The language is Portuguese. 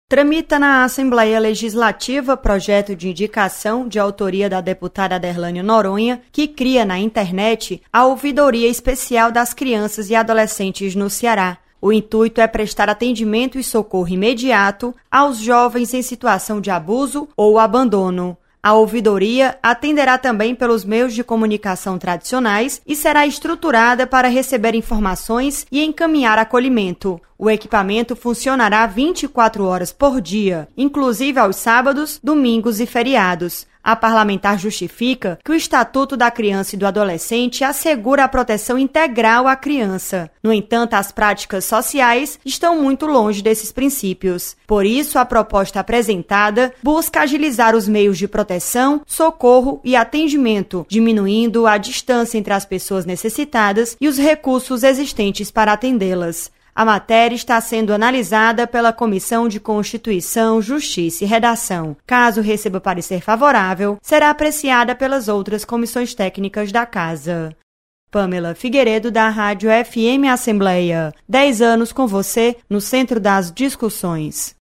Tramita na Assembleia Legislativa projeto de indicação de autoria da deputada Aderlânia Noronha, que cria na internet a Ouvidoria Especial das Crianças e Adolescentes no Ceará. O intuito é prestar atendimento e socorro imediato aos jovens em situação de abuso ou abandono. A ouvidoria atenderá também pelos meios de comunicação tradicionais e será estruturada para receber informações e encaminhar acolhimento. O equipamento funcionará 24 horas por dia, inclusive aos sábados, domingos e feriados. A parlamentar justifica que o Estatuto da Criança e do Adolescente assegura a proteção integral à criança. No entanto, as práticas sociais estão muito longe desses princípios. Por isso, a proposta apresentada busca agilizar os meios de proteção, socorro e atendimento, diminuindo a distância entre as pessoas necessitadas e os recursos existentes para atendê-las. A matéria está sendo analisada pela Comissão de Constituição, Justiça e Redação. Caso receba parecer favorável, será apreciada pelas outras comissões técnicas da Casa. Pamela Figueiredo, da Rádio FM Assembleia. 10 anos com você no centro das discussões.